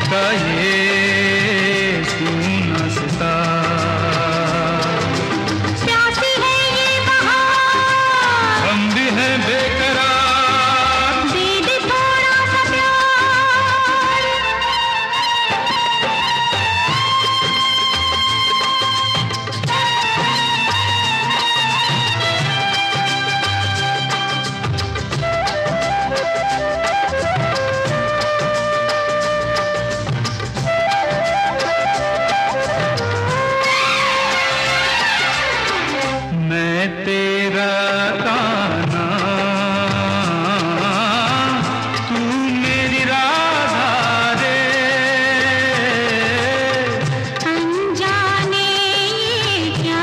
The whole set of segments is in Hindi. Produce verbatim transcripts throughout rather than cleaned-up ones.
का ये सूना सितार। प्यासी है ये बहार, हम भी हैं बेकरार, दे दे थोड़ा सा प्यार। मैं तेरा कान्हा, तू मेरी राधा रे। अनजाने ये क्या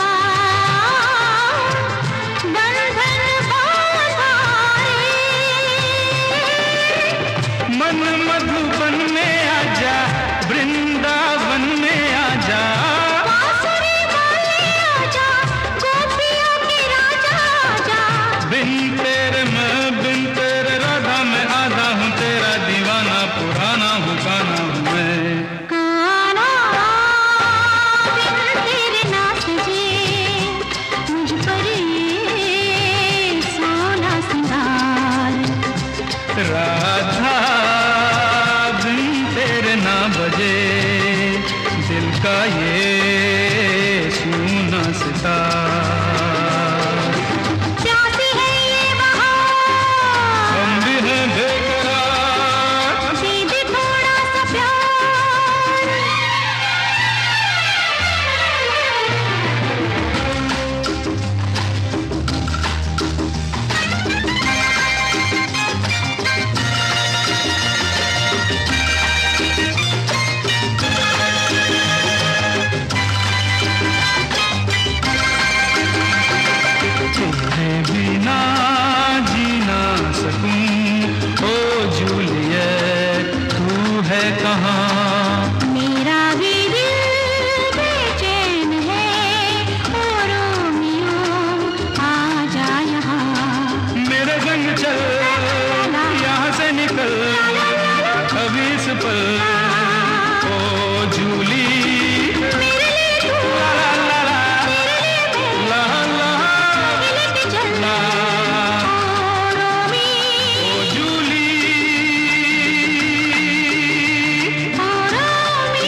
बंधन बांधा रे। मन मधुबन में आजा, वृंदावन में आजा, बांसुरी वाले आजा, गोपियों के राजा आजा। बिन तेरे मैं, बिन तेरे राधा मैं आधा हूँ तेरा दीवाना, पुराना हूँ गाना हूँ मैं। कान्हा बिन तेरे ना सजे, मुझ पर ये सोना सिंगार। राधा बिन तेरे ना बजे, दिल का ये सूना सितार। प्यासी है ये बहार, हम भी हैं बेकरार, दे दे थोड़ा सा प्यार। तेरे बिना जी ना सकूं, ओ जूलियट तू है कहाँ। मेरा भी दिल बेचैन है, ओ रोमियो आजा यहाँ। मेरे संग चल, यहाँ से निकल, अभी इस पल, ओ जूली। मेरे लिए तू, ला ला ला ला, मेरे लिए मैं, ला ला लेके चल ला, ओ रोमी, ओ जूली। ओ रोमी।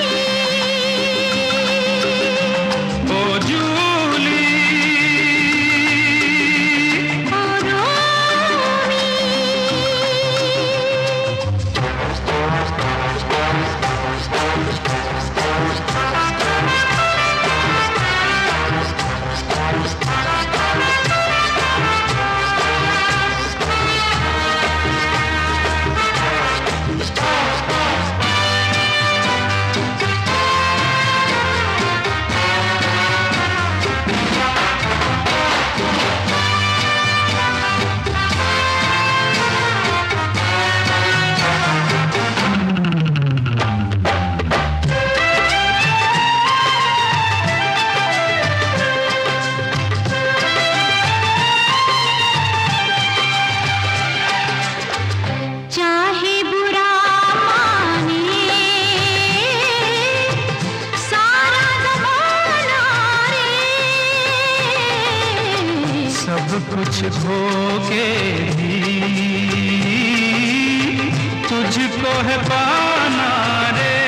ओ जूली, ओ रोमी। चाहे बुरा माने सारा ज़माना रे, सब कुछ खो के भी तुझको है पाना रे।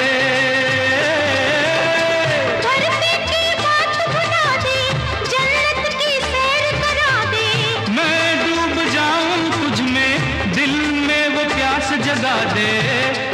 धरती की बात भुला दे, जन्नत की सैर करा दे। मैं डूब जाऊं तुझ में, दिल में वो प्यास जगा दे।